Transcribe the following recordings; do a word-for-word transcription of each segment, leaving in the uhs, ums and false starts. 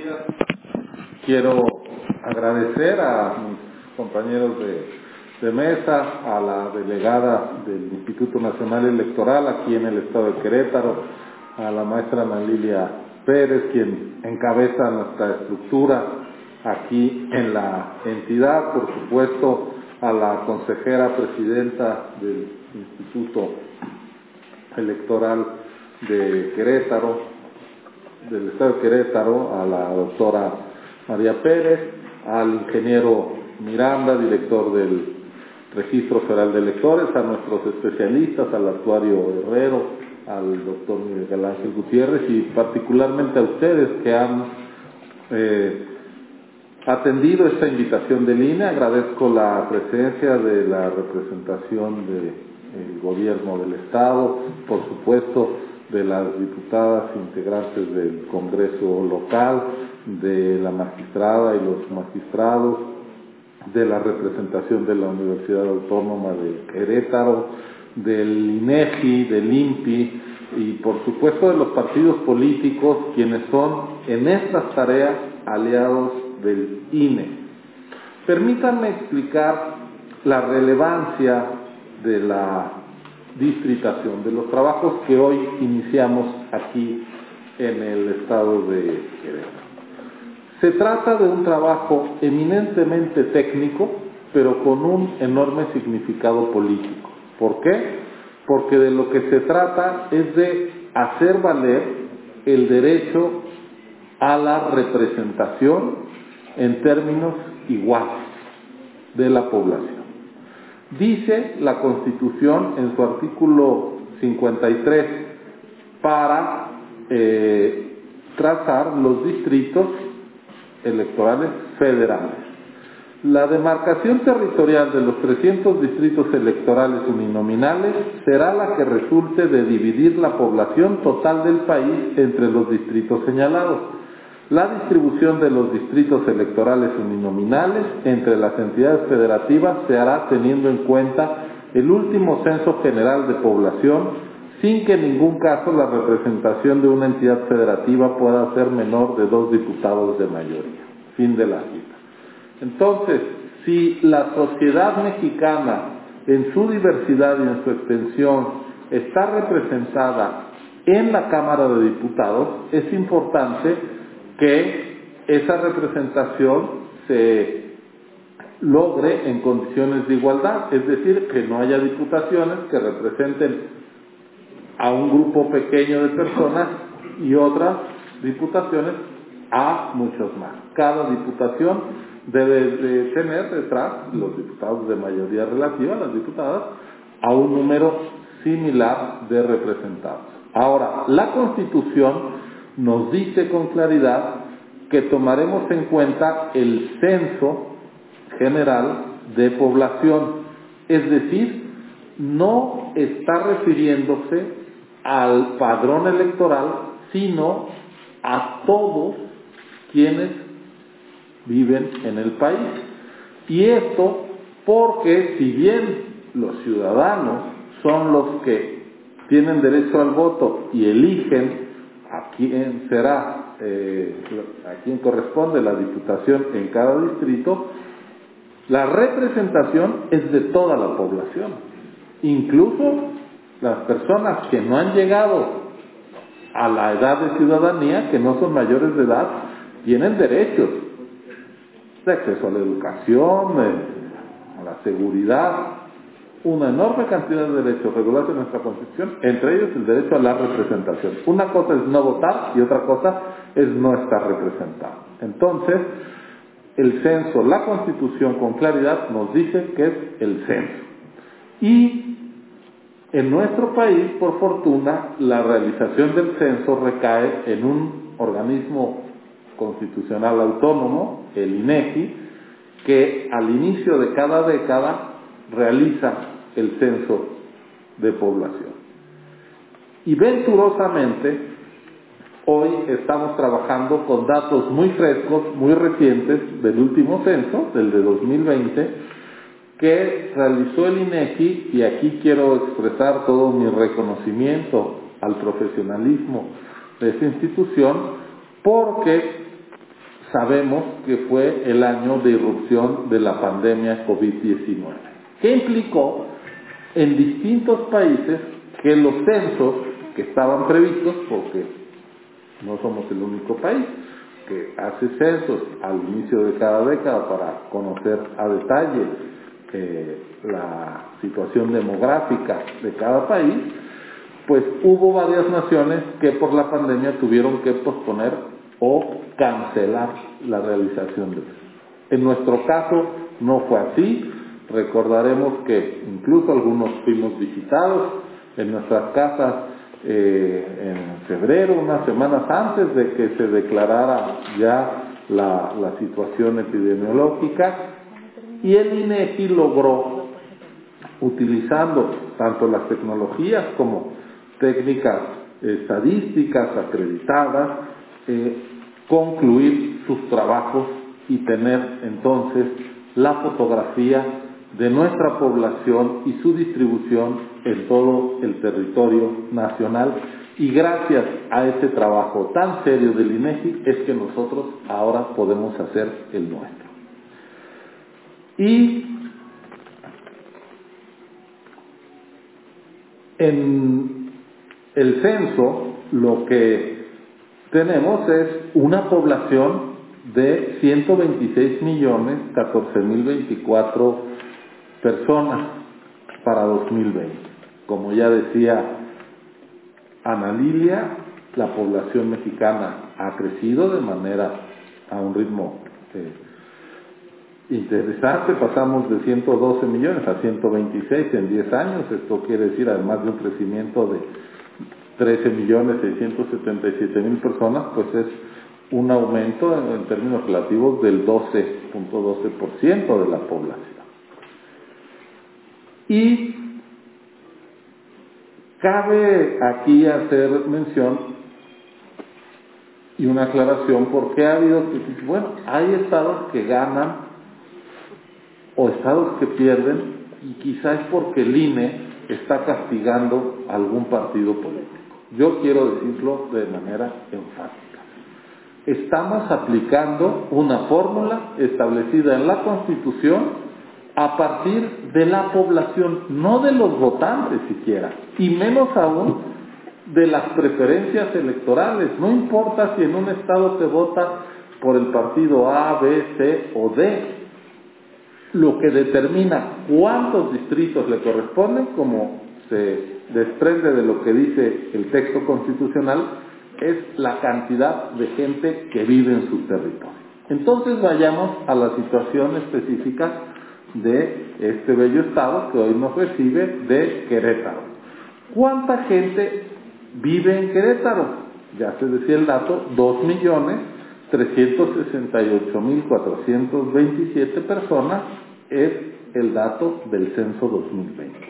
días. Quiero agradecer a mis compañeros de, de mesa, a la delegada del Instituto Nacional Electoral aquí en el estado de Querétaro, a la maestra Ana Lilia Pérez, quien encabeza nuestra estructura aquí en la entidad, por supuesto a la consejera presidenta del Instituto Electoral de Querétaro, del estado de Querétaro, a la doctora María Pérez, al ingeniero Miranda, director del Registro Federal de Electores, a nuestros especialistas, al actuario Herrero, al doctor Miguel Ángel Gutiérrez y particularmente a ustedes que han eh, atendido esta invitación del I N E. Agradezco la presencia de la representación del gobierno del estado, por supuesto de las diputadas integrantes del Congreso local, de la magistrada y los magistrados, de la representación de la Universidad Autónoma de Querétaro, del INEGI, del INPI y por supuesto de los partidos políticos, quienes son en estas tareas aliados del I N E. Permítanme explicar la relevancia de la distritación, de los trabajos que hoy iniciamos aquí en el estado de Querétaro. Se trata de un trabajo eminentemente técnico, pero con un enorme significado político. ¿Por qué? Porque de lo que se trata es de hacer valer el derecho a la representación en términos iguales de la población. Dice la Constitución en su artículo cincuenta y tres para eh, trazar los distritos electorales federales. La demarcación territorial de los trescientos distritos electorales uninominales será la que resulte de dividir la población total del país entre los distritos señalados. La distribución de los distritos electorales uninominales entre las entidades federativas se hará teniendo en cuenta el último censo general de población, sin que en ningún caso la representación de una entidad federativa pueda ser menor de dos diputados de mayoría. Fin de la cita. Entonces, si la sociedad mexicana en su diversidad y en su extensión está representada en la Cámara de Diputados, es importante que esa representación se logre en condiciones de igualdad, es decir, que no haya diputaciones que representen a un grupo pequeño de personas y otras diputaciones a muchos más. Cada diputación debe de tener detrás los diputados de mayoría relativa, las diputadas, a un número similar de representados. Ahora, la Constitución nos dice con claridad que tomaremos en cuenta el censo general de población, es decir, no está refiriéndose al padrón electoral, sino a todos quienes viven en el país. Y esto porque si bien los ciudadanos son los que tienen derecho al voto y eligen a quién será, eh, a quién corresponde la diputación en cada distrito, la representación es de toda la población, incluso las personas que no han llegado a la edad de ciudadanía, que no son mayores de edad, tienen derechos de acceso a la educación, eh, a la seguridad, una enorme cantidad de derechos regulados en nuestra Constitución, entre ellos el derecho a la representación. Una cosa es no votar y otra cosa es no estar representado. Entonces, el censo, la Constitución con claridad nos dice que es el censo. Y en nuestro país, por fortuna, la realización del censo recae en un organismo constitucional autónomo, el INEGI, que al inicio de cada década realiza el censo de población. Y venturosamente, hoy estamos trabajando con datos muy frescos, muy recientes del último censo, del de dos mil veinte, que realizó el INEGI, y aquí quiero expresar todo mi reconocimiento al profesionalismo de esta institución, porque sabemos que fue el año de irrupción de la pandemia COVID diecinueve, que implicó en distintos países que los censos que estaban previstos, porque no somos el único país que hace censos al inicio de cada década para conocer a detalle eh, la situación demográfica de cada país, pues hubo varias naciones que por la pandemia tuvieron que posponer o cancelar la realización de eso. En nuestro caso no fue así. Recordaremos que incluso algunos fuimos visitados en nuestras casas eh, en febrero, unas semanas antes de que se declarara ya la, la situación epidemiológica, y el INEGI logró, utilizando tanto las tecnologías como técnicas estadísticas acreditadas, eh, concluir sus trabajos y tener entonces la fotografía de nuestra población y su distribución en todo el territorio nacional. Y gracias a ese trabajo tan serio del INEGI es que nosotros ahora podemos hacer el nuestro. Y en el censo lo que tenemos es una población de ciento veintiséis millones catorce mil veinticuatro personas para dos mil veinte. Como ya decía Ana Lilia, la población mexicana ha crecido de manera a un ritmo eh, interesante. Pasamos de ciento doce millones a ciento veintiséis en diez años. Esto quiere decir, además de un crecimiento de trece millones seiscientos setenta y siete mil personas, pues es un aumento en, en términos relativos del doce punto doce por ciento de la población. Y cabe aquí hacer mención y una aclaración, porque ha habido, bueno, hay estados que ganan o estados que pierden, y quizás es porque el I N E está castigando a algún partido político. Yo quiero decirlo de manera enfática. Estamos aplicando una fórmula establecida en la Constitución a partir de la población, no de los votantes siquiera, y menos aún de las preferencias electorales. No importa si en un estado se vota por el partido A, B, C o D. Lo que determina cuántos distritos le corresponden, como se desprende de lo que dice el texto constitucional, es la cantidad de gente que vive en su territorio. Entonces vayamos a la situación específica de este bello estado que hoy nos recibe, de Querétaro. ¿Cuánta gente vive en Querétaro? Ya se decía el dato, dos millones trescientos sesenta y ocho mil cuatrocientos veintisiete personas es el dato del censo dos mil veinte.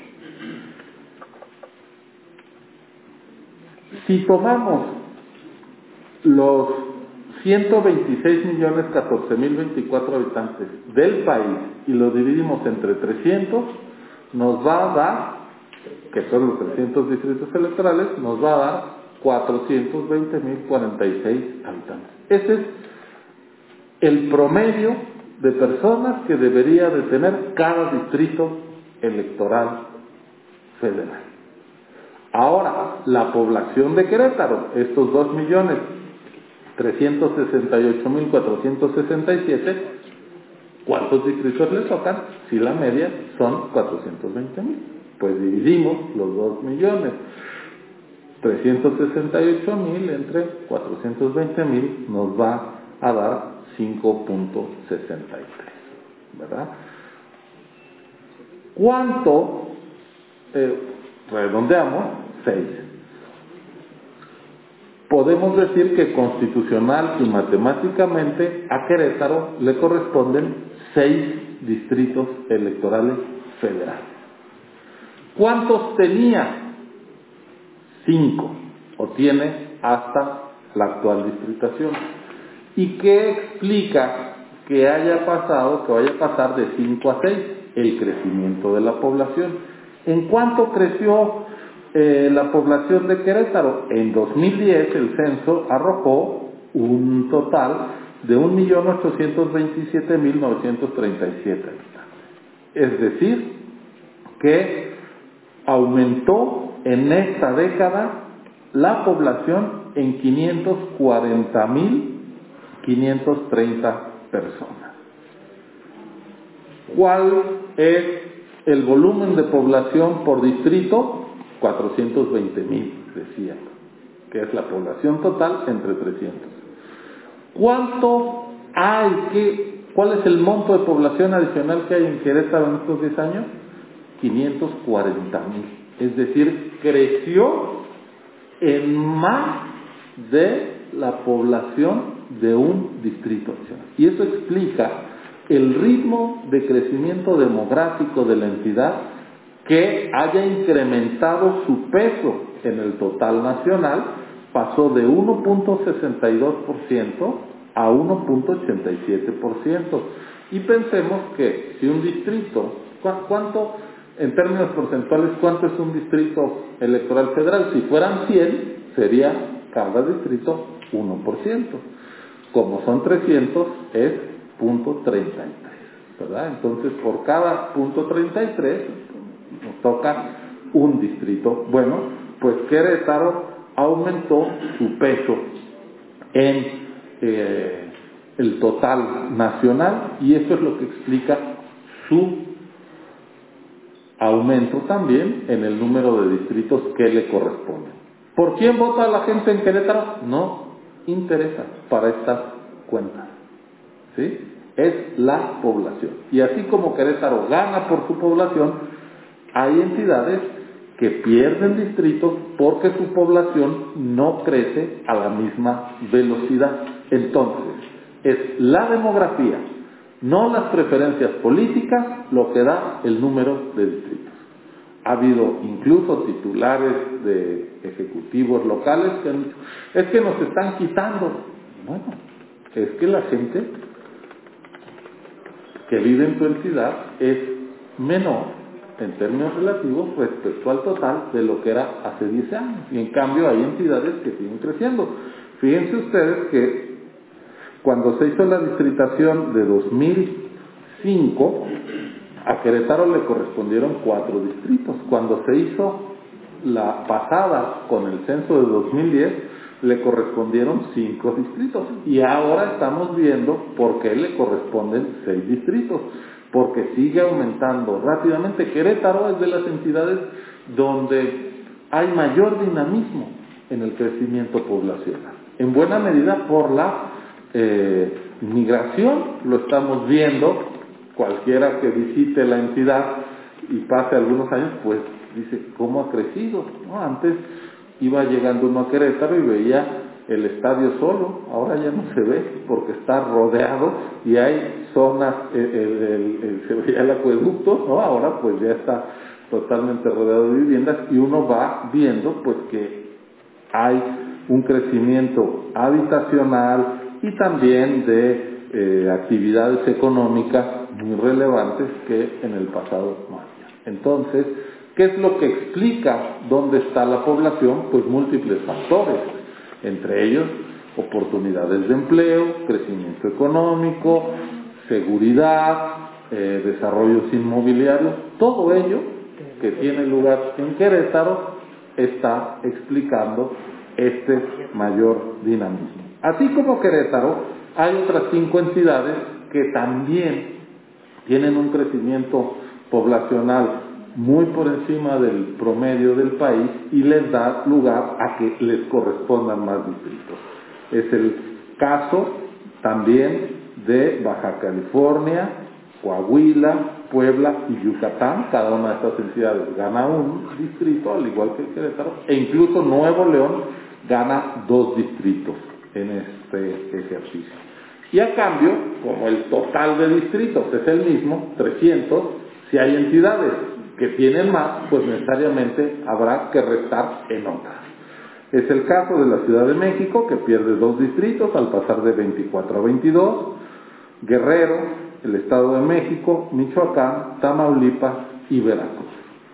Si tomamos los ciento veintiséis millones catorce mil veinticuatro habitantes del país y lo dividimos entre trescientos, nos va a dar, que son los trescientos distritos electorales, nos va a dar cuatrocientos veinte mil cuarenta y seis habitantes. Ese es el promedio de personas que debería de tener cada distrito electoral federal. Ahora, la población de Querétaro, estos dos millones trescientos sesenta y ocho mil cuatrocientos sesenta y siete, ¿cuántos distritos le tocan? Si la media son cuatrocientos veinte mil. Pues dividimos los dos millones trescientos sesenta y ocho mil entre cuatrocientos veinte mil, nos va a dar cinco punto sesenta y tres, ¿verdad? ¿Cuánto? Eh, redondeamos, seis. Podemos decir que constitucional y matemáticamente a Querétaro le corresponden seis distritos electorales federales. ¿Cuántos tenía? Cinco, o tiene hasta la actual distritación. ¿Y qué explica que haya pasado, que vaya a pasar de cinco a seis? El crecimiento de la población. ¿En cuánto creció eh, la población de Querétaro? En dos mil diez el censo arrojó un total de un millón ochocientos veintisiete mil novecientos treinta y siete habitantes. Es decir, que aumentó en esta década la población en quinientos cuarenta mil quinientos treinta personas. ¿Cuál es el volumen de población por distrito? cuatrocientos veinte mil, decía, que es la población total entre trescientos. ¿Cuánto hay? ¿Qué, ¿Cuál es el monto de población adicional que hay en Querétaro en estos diez años? quinientos cuarenta mil. Es decir, creció en más de la población de un distrito adicional. Y eso explica el ritmo de crecimiento demográfico de la entidad, que haya incrementado su peso en el total nacional, pasó de uno punto sesenta y dos por ciento a uno punto ochenta y siete por ciento. Y pensemos que si un distrito, ¿cuánto, en términos porcentuales, cuánto es un distrito electoral federal? Si fueran cien, sería cada distrito uno por ciento. Como son trescientos, es punto treinta y tres, ¿verdad? Entonces, por cada punto treinta y tres, nos toca un distrito. Bueno, pues Querétaro aumentó su peso en eh, el total nacional, y eso es lo que explica su aumento también en el número de distritos que le corresponden. ¿Por quién vota la gente en Querétaro? No interesa para estas cuentas, ¿sí? Es la población. Y así como Querétaro gana por su población, hay entidades que pierden distritos porque su población no crece a la misma velocidad. Entonces, es la demografía, no las preferencias políticas, lo que da el número de distritos. Ha habido incluso titulares de ejecutivos locales que han dicho, es que nos están quitando. Bueno, es que la gente que vive en tu entidad es menor en términos relativos respecto al total de lo que era hace diez años. Y en cambio hay entidades que siguen creciendo. Fíjense ustedes que cuando se hizo la distritación de dos mil cinco, a Querétaro le correspondieron cuatro distritos. Cuando se hizo la pasada con el censo de dos mil diez, le correspondieron cinco distritos. Y ahora estamos viendo por qué le corresponden seis distritos. Porque sigue aumentando rápidamente. Querétaro es de las entidades donde hay mayor dinamismo en el crecimiento poblacional. En buena medida por la eh, migración, lo estamos viendo. Cualquiera que visite la entidad y pase algunos años, pues dice, ¿cómo ha crecido? ¿No? Antes iba llegando uno a Querétaro y veía el estadio solo, ahora ya no se ve porque está rodeado y hay zonas, el, el, el, el, se veía el acueducto, ¿no? Ahora pues ya está totalmente rodeado de viviendas y uno va viendo pues que hay un crecimiento habitacional y también de eh, actividades económicas muy relevantes que en el pasado no había. Entonces, ¿qué es lo que explica dónde está la población? Pues múltiples factores, entre ellos oportunidades de empleo, crecimiento económico, seguridad, eh, desarrollos inmobiliarios, todo ello que tiene lugar en Querétaro está explicando este mayor dinamismo. Así como Querétaro, hay otras cinco entidades que también tienen un crecimiento poblacional muy por encima del promedio del país y les da lugar a que les correspondan más distritos. Es el caso también de Baja California, Coahuila, Puebla y Yucatán. Cada una de estas entidades gana un distrito, al igual que Querétaro, e incluso Nuevo León gana dos distritos en este ejercicio. Y a cambio, como el total de distritos es el mismo, trescientos, si hay entidades que tienen más, pues necesariamente habrá que restar en otras. Es el caso de la Ciudad de México, que pierde dos distritos al pasar de veinticuatro a veintidós, Guerrero, el Estado de México, Michoacán, Tamaulipas y Veracruz.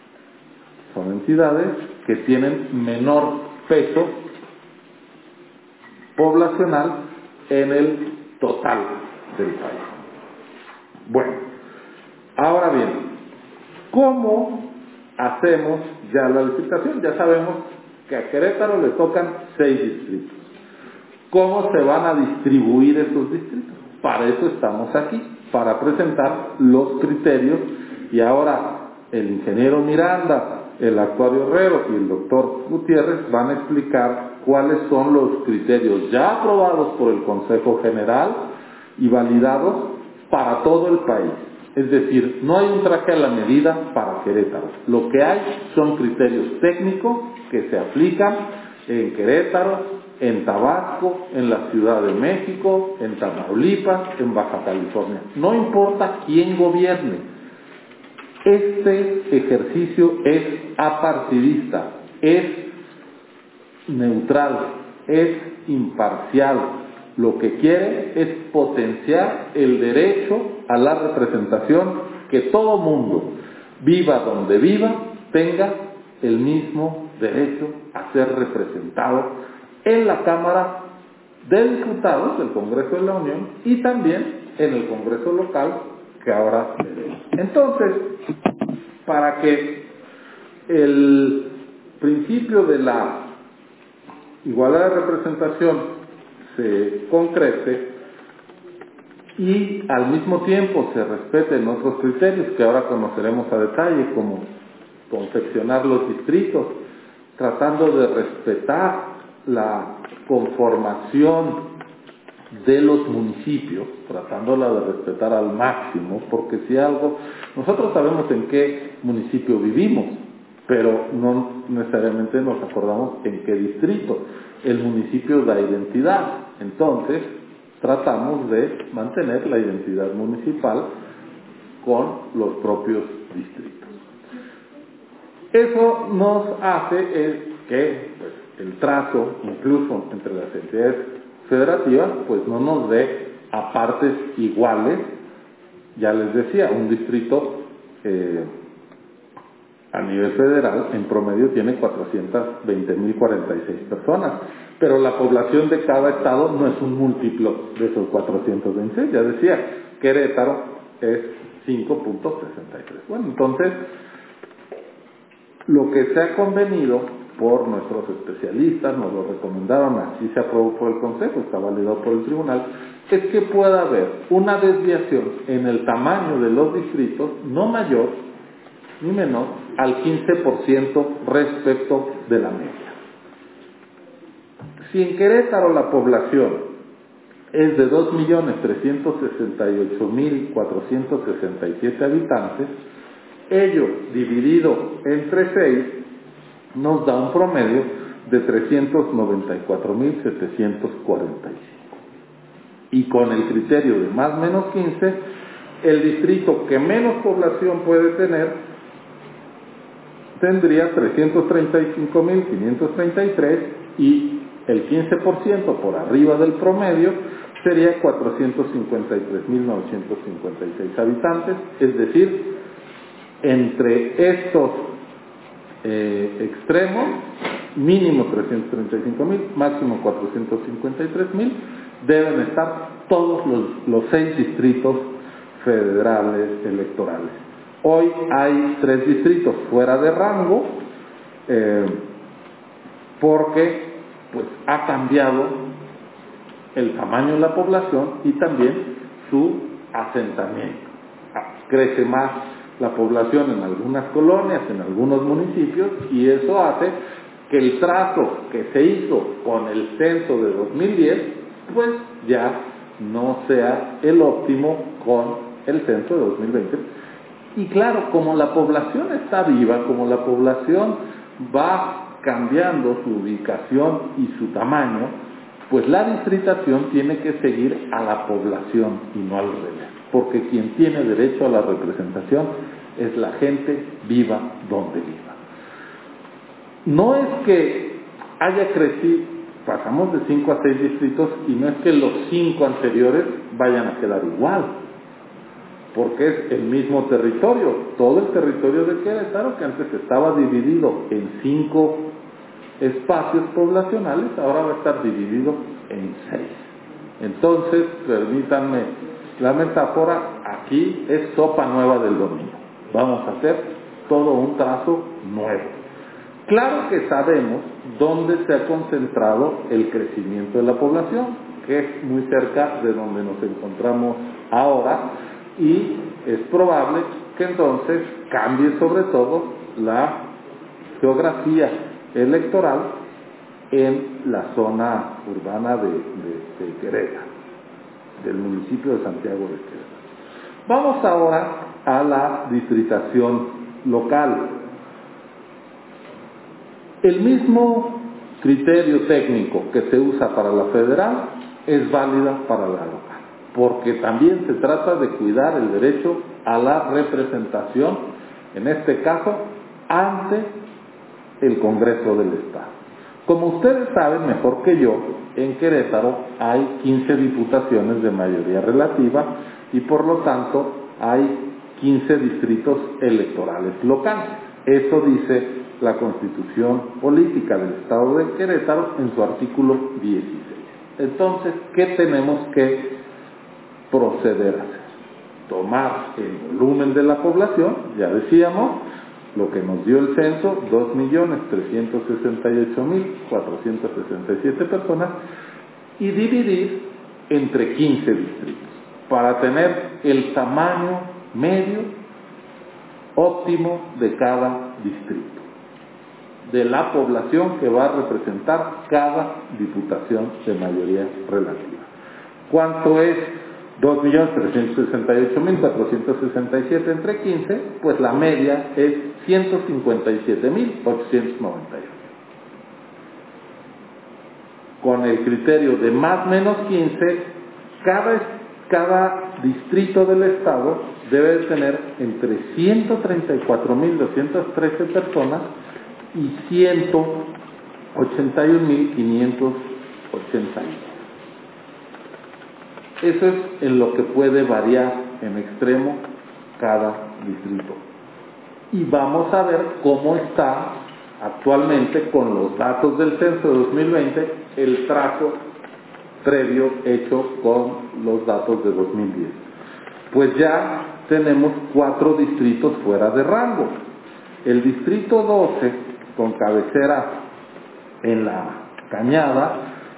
Son entidades que tienen menor peso poblacional en el total del país. Bueno, ahora bien, ¿cómo hacemos ya la licitación? Ya sabemos que a Querétaro le tocan seis distritos. ¿Cómo se van a distribuir esos distritos? Para eso estamos aquí, para presentar los criterios, y ahora el ingeniero Miranda, el actuario Herrero y el doctor Gutiérrez van a explicar cuáles son los criterios ya aprobados por el Consejo General y validados para todo el país. Es decir, no hay un traje a la medida para Querétaro. Lo que hay son criterios técnicos que se aplican en Querétaro, en Tabasco, en la Ciudad de México, en Tamaulipas, en Baja California. No importa quién gobierne. Este ejercicio es apartidista, es neutral, es imparcial. Lo que quiere es potenciar el derecho a la representación, que todo mundo, viva donde viva, tenga el mismo derecho a ser representado en la Cámara de Diputados del Congreso de la Unión y también en el Congreso local que ahora tenemos. Entonces, para que el principio de la igualdad de representación se concrete y al mismo tiempo se respeten otros criterios que ahora conoceremos a detalle, como confeccionar los distritos, tratando de respetar la conformación de los municipios, tratándola de respetar al máximo, porque si algo, nosotros sabemos en qué municipio vivimos, pero no necesariamente nos acordamos en qué distrito. El municipio da identidad, entonces tratamos de mantener la identidad municipal con los propios distritos. Eso nos hace es que pues, el trazo, incluso entre las entidades federativas, pues no nos dé a partes iguales. Ya les decía, un distrito eh, a nivel federal en promedio tiene cuatrocientos veinte mil cuarenta y seis personas, pero la población de cada estado no es un múltiplo de esos cuatrocientos veintiséis. Ya decía, Querétaro es cinco punto sesenta y tres. Bueno, entonces lo que se ha convenido por nuestros especialistas, nos lo recomendaron, así se aprobó por el Consejo, está validado por el Tribunal, es que pueda haber una desviación en el tamaño de los distritos no mayor ni menor al quince por ciento respecto de la media. Si en Querétaro la población es de dos millones trescientos sesenta y ocho mil cuatrocientos sesenta y siete habitantes, ello dividido entre seis nos da un promedio de trescientos noventa y cuatro mil setecientos cuarenta y cinco. Y con el criterio de más menos quince, el distrito que menos población puede tener tendría trescientos treinta y cinco mil quinientos treinta y tres y el quince por ciento por arriba del promedio sería cuatrocientos cincuenta y tres mil novecientos cincuenta y seis habitantes, es decir, entre estos eh, extremos, mínimo trescientos treinta y cinco mil, máximo cuatrocientos cincuenta y tres mil, deben estar todos los, los seis distritos federales electorales. Hoy hay tres distritos fuera de rango, eh, porque pues ha cambiado el tamaño de la población y también su asentamiento. Crece más la población en algunas colonias, en algunos municipios, y eso hace que el trazo que se hizo con el censo de dos mil diez, pues ya no sea el óptimo con el censo de dos mil veinte. Y claro, como la población está viva, como la población va cambiando su ubicación y su tamaño, pues la distritación tiene que seguir a la población y no al revés, porque quien tiene derecho a la representación es la gente viva donde viva. No es que haya crecido, pasamos de cinco a seis distritos y no es que los cinco anteriores vayan a quedar igual, porque es el mismo territorio, todo el territorio de Querétaro, que antes estaba dividido en cinco espacios poblacionales, ahora va a estar dividido en seis. Entonces, permítanme la metáfora, aquí es sopa nueva del domingo. Vamos a hacer todo un trazo nuevo. Claro que sabemos dónde se ha concentrado el crecimiento de la población, que es muy cerca de donde nos encontramos ahora, y es probable que entonces cambie sobre todo la geografía electoral en la zona urbana de, de, de Querétaro, del municipio de Santiago de Querétaro. Vamos ahora a la distritación local. El mismo criterio técnico que se usa para la federal es válida para la local, porque también se trata de cuidar el derecho a la representación, en este caso, ante el Congreso del Estado. Como ustedes saben mejor que yo, en Querétaro hay quince diputaciones de mayoría relativa y por lo tanto hay quince distritos electorales locales. Eso dice la Constitución Política del Estado de Querétaro en su artículo dieciséis. Entonces, ¿qué tenemos que proceder a hacer? Tomar el volumen de la población, ya decíamos, lo que nos dio el censo, dos millones trescientos sesenta y ocho mil cuatrocientas sesenta y siete personas, y dividir entre quince distritos, para tener el tamaño medio óptimo de cada distrito, de la población que va a representar cada diputación de mayoría relativa. ¿Cuánto es dos millones trescientos sesenta y ocho mil cuatrocientos sesenta y siete entre quince? Pues la media es ciento cincuenta y siete mil ochocientos noventa y uno. Con el criterio de más menos quince, cada, cada distrito del Estado debe de tener entre ciento treinta y cuatro mil doscientas trece personas y ciento ochenta y un mil quinientos ochenta y uno. Eso es en lo que puede variar en extremo cada distrito. Y vamos a ver cómo está actualmente con los datos del censo de dos mil veinte el trazo previo hecho con los datos de dos mil diez. Pues ya tenemos cuatro distritos fuera de rango. El distrito doce, con cabecera en la Cañada,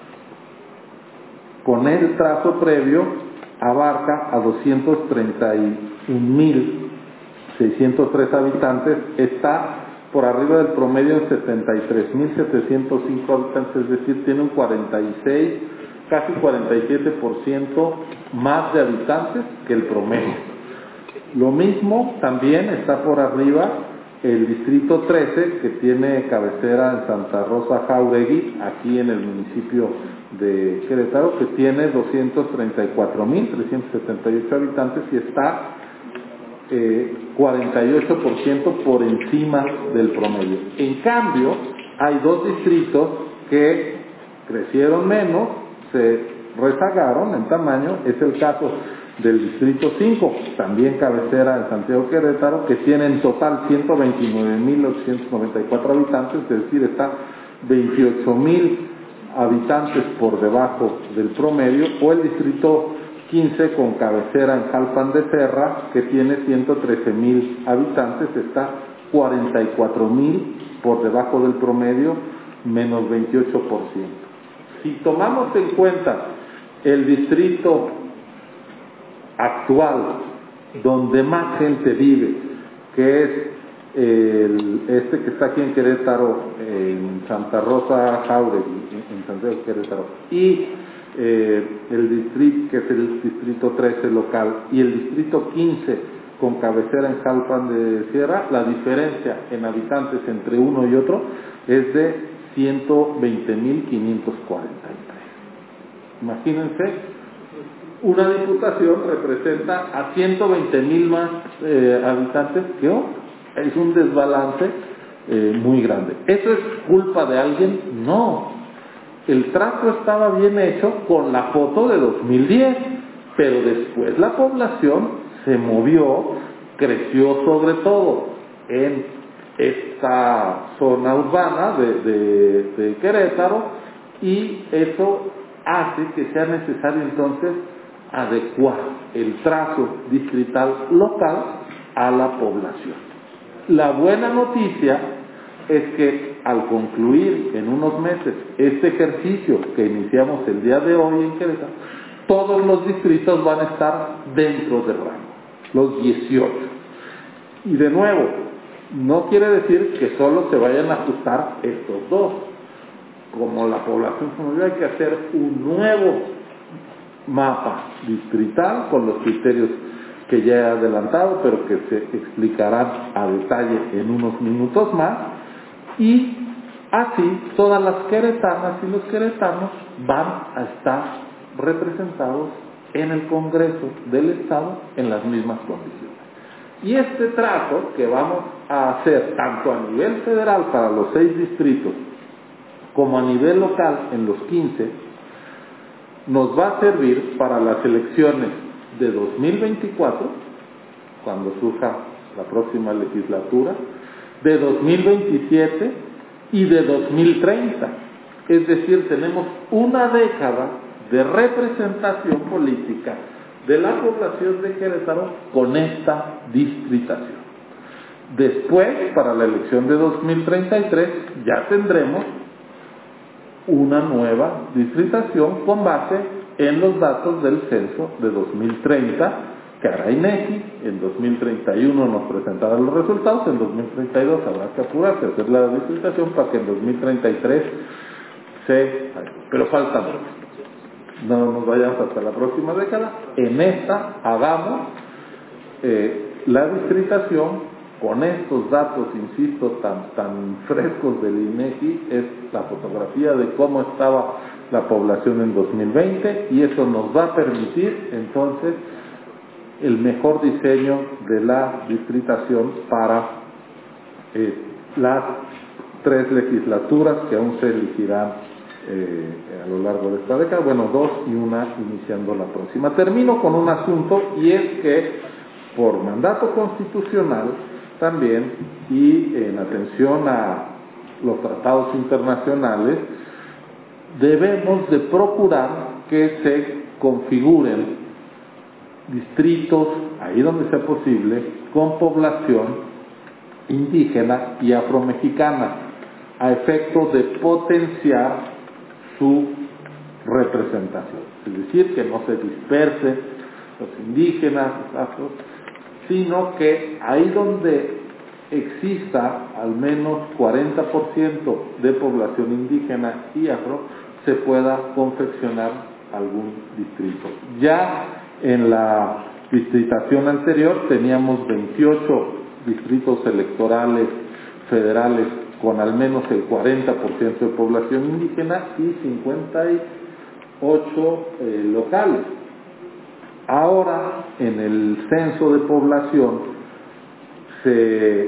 con el trazo previo abarca a doscientos treinta y un mil seiscientos tres habitantes, está por arriba del promedio en setenta y tres mil setecientos cinco habitantes, es decir, tiene un cuarenta y seis, casi cuarenta y siete por ciento más de habitantes que el promedio. Lo mismo también está por arriba el distrito trece, que tiene cabecera en Santa Rosa Jáuregui, aquí en el municipio de Querétaro, que tiene doscientos treinta y cuatro mil trescientos setenta y ocho habitantes y está eh, cuarenta y ocho por ciento por encima del promedio. En cambio, hay dos distritos que crecieron menos, se rezagaron en tamaño. Es el caso del distrito cinco, también cabecera en Santiago Querétaro, que tiene en total ciento veintinueve mil ochocientos noventa y cuatro habitantes, es decir, está veintiocho mil habitantes por debajo del promedio, o el distrito quince con cabecera en Jalpan de Serra, que tiene ciento trece mil habitantes, está cuarenta y cuatro mil por debajo del promedio, menos veintiocho por ciento. Si tomamos en cuenta el distrito actual, donde más gente vive, que es el, este que está aquí en Querétaro, en Santa Rosa Jáuregui, en Santiago Querétaro, y eh, el distrito, que es el distrito trece local, y el distrito quince con cabecera en Jalpan de Sierra, la diferencia en habitantes entre uno y otro es de ciento veinte mil quinientos cuarenta y tres. Imagínense, una diputación representa a ciento veinte mil más eh, habitantes que otro. Es un desbalance eh, muy grande. ¿Eso es culpa de alguien? No. El trazo estaba bien hecho con la foto de dos mil diez, pero después la población se movió, creció sobre todo en esta zona urbana de, de, de Querétaro, y eso hace que sea necesario entonces adecuar el trazo distrital local a la población. La buena noticia es que al concluir en unos meses este ejercicio que iniciamos el día de hoy en Querétaro, todos los distritos van a estar dentro del rango, los dieciocho. Y de nuevo, no quiere decir que solo se vayan a ajustar estos dos. Como la población se movió, hay que hacer un nuevo mapa distrital con los criterios que ya he adelantado, pero que se explicarán a detalle en unos minutos más. Y así todas las queretanas y los queretanos van a estar representados en el Congreso del Estado en las mismas condiciones. Y este trato que vamos a hacer tanto a nivel federal para los seis distritos como a nivel local en los quince, nos va a servir para las elecciones de dos mil veinticuatro, cuando surja la próxima legislatura, de dos mil veintisiete y de dos mil treinta. Es decir, tenemos una década de representación política de la población de Querétaro con esta distritación. Después, para la elección de dos mil treinta y tres, ya tendremos una nueva distritación con base en los datos del censo de dos mil treinta, que hará INEGI. En dos mil treinta y uno nos presentará los resultados, en dos mil treinta y dos habrá que apurarse a hacer la distritación para que en dos mil treinta y tres se... pero falta no nos vayamos hasta la próxima década. En esta hagamos eh, la distritación con estos datos, insisto, tan, tan frescos del INEGI. Es la fotografía de cómo estaba la población en dos mil veinte, y eso nos va a permitir entonces el mejor diseño de la distritación para eh, las tres legislaturas que aún se elegirán Eh, a lo largo de esta década, bueno, dos y una iniciando la próxima. Termino con un asunto, y es que por mandato constitucional también, y en atención a los tratados internacionales, debemos de procurar que se configuren distritos, ahí donde sea posible, con población indígena y afromexicana, a efecto de potenciar su representación, es decir, que no se disperse los indígenas, los afros, sino que ahí donde exista al menos cuarenta por ciento de población indígena y afro, se pueda confeccionar algún distrito. Ya en la distritación anterior teníamos veintiocho distritos electorales federales con al menos el cuarenta por ciento de población indígena y cincuenta y ocho eh, locales. Ahora, en el censo de población se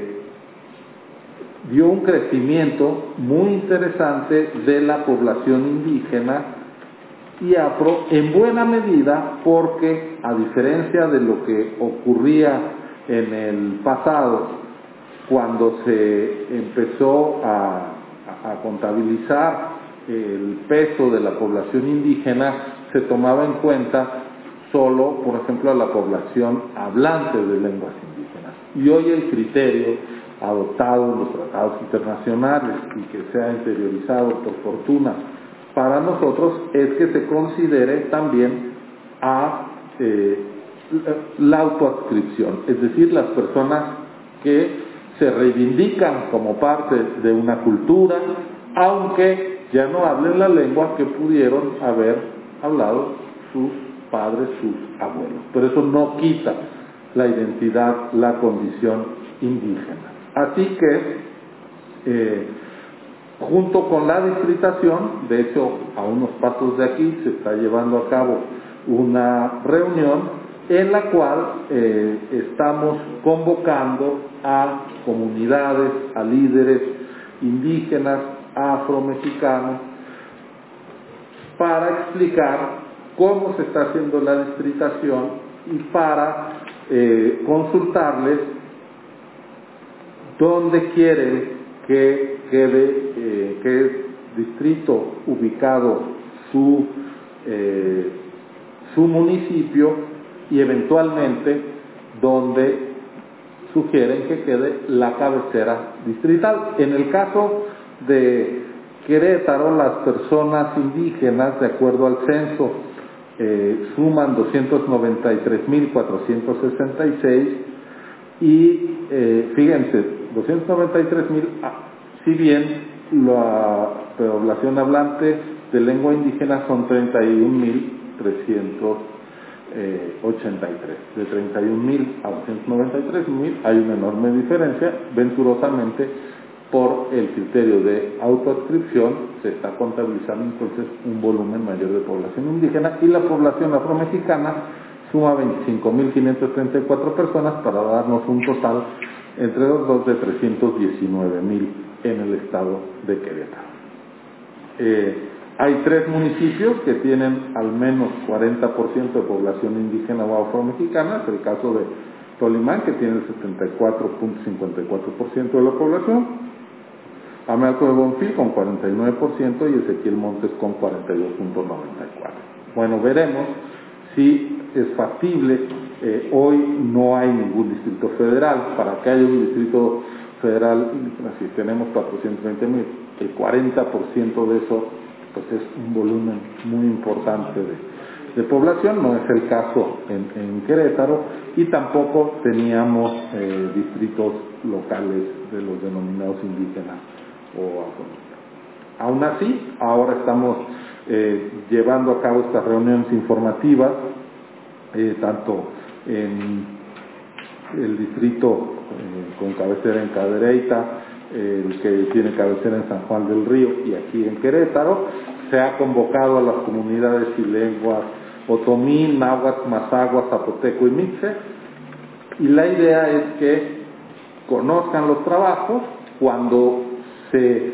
dio un crecimiento muy interesante de la población indígena y afro, en buena medida porque, a diferencia de lo que ocurría en el pasado, cuando se empezó a, a, a contabilizar el peso de la población indígena, se tomaba en cuenta solo, por ejemplo, a la población hablante de lenguas indígenas. Y hoy el criterio adoptado en los tratados internacionales y que se ha interiorizado, por fortuna, para nosotros, es que se considere también a eh, la autoadscripción, es decir, las personas que se reivindican como parte de una cultura, aunque ya no hablen la lengua que pudieron haber hablado sus padres, sus abuelos. Pero eso no quita la identidad, la condición indígena. Así que, eh, junto con la distritación, de hecho, a unos pasos de aquí se está llevando a cabo una reunión en la cual eh, estamos convocando a comunidades, a líderes indígenas, afromexicanos, para explicar cómo se está haciendo la distritación y para eh, consultarles dónde quieren que quede, eh, qué distrito ubicado su eh, su municipio y eventualmente donde sugieren que quede la cabecera distrital. En el caso de Querétaro, las personas indígenas, de acuerdo al censo, eh, suman doscientos noventa y tres mil cuatrocientos sesenta y seis y eh, fíjense, doscientos noventa y tres mil, si bien la población hablante de lengua indígena son treinta y un mil trescientos ochenta y tres. De treinta y un mil a doscientos noventa y tres mil hay una enorme diferencia. Venturosamente, por el criterio de autoadscripción, se está contabilizando entonces un volumen mayor de población indígena, y la población afromexicana suma veinticinco mil quinientas treinta y cuatro personas, para darnos un total entre los dos de trescientos diecinueve mil en el estado de Querétaro. Eh, hay tres municipios que tienen al menos cuarenta por ciento de población indígena o afromexicana. Es el caso de Tolimán, que tiene el setenta y cuatro punto cincuenta y cuatro por ciento de la población, Amealco de Bonfil con cuarenta y nueve por ciento y Ezequiel Montes con cuarenta y dos punto noventa y cuatro por ciento. Bueno, veremos si es factible. Eh, hoy no hay ningún distrito federal. Para que haya un distrito federal, si tenemos cuatrocientos veinte mil, el cuarenta por ciento de eso pues es un volumen muy importante de, de población. No es el caso en, en Querétaro, y tampoco teníamos eh, distritos locales de los denominados indígenas o afromexicanos. Aún así, ahora estamos eh, llevando a cabo estas reuniones informativas, eh, tanto en el distrito eh, con cabecera en Cadereyta, el que tiene cabecera en San Juan del Río, y aquí en Querétaro. Se ha convocado a las comunidades y lenguas otomí, náhuatl, mazahua, zapoteco y mixte, y la idea es que conozcan los trabajos. Cuando se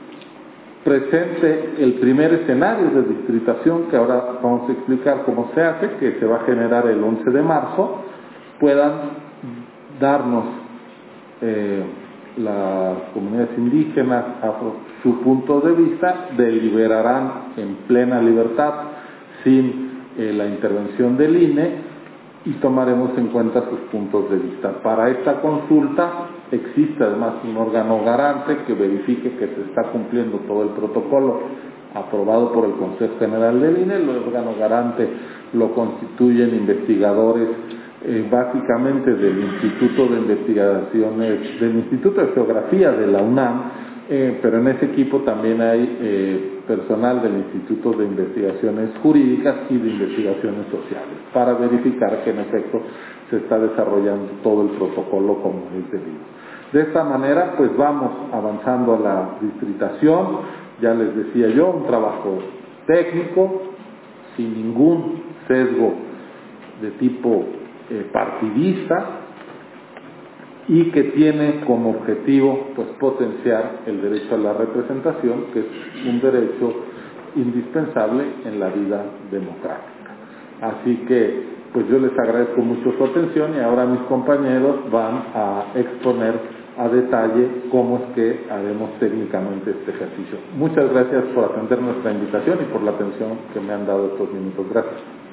presente el primer escenario de distritación, que ahora vamos a explicar cómo se hace, que se va a generar el once de marzo, puedan darnos eh, las comunidades indígenas afro, su punto de vista, deliberarán en plena libertad, sin eh, la intervención del I N E, y tomaremos en cuenta sus puntos de vista. Para esta consulta existe además un órgano garante que verifique que se está cumpliendo todo el protocolo aprobado por el Consejo General del I N E. El órgano garante lo constituyen investigadores Eh, básicamente del Instituto de Investigaciones, del Instituto de Geografía de la UNAM, eh, pero en ese equipo también hay eh, personal del Instituto de Investigaciones Jurídicas y de Investigaciones Sociales, para verificar que en efecto se está desarrollando todo el protocolo como es debido. De esta manera, pues vamos avanzando a la distritación. Ya les decía yo, un trabajo técnico, sin ningún sesgo de tipo Eh, partidista, y que tiene como objetivo pues potenciar el derecho a la representación, que es un derecho indispensable en la vida democrática. Así que pues yo les agradezco mucho su atención, y ahora mis compañeros van a exponer a detalle cómo es que haremos técnicamente este ejercicio. Muchas gracias por atender nuestra invitación y por la atención que me han dado estos minutos. Gracias.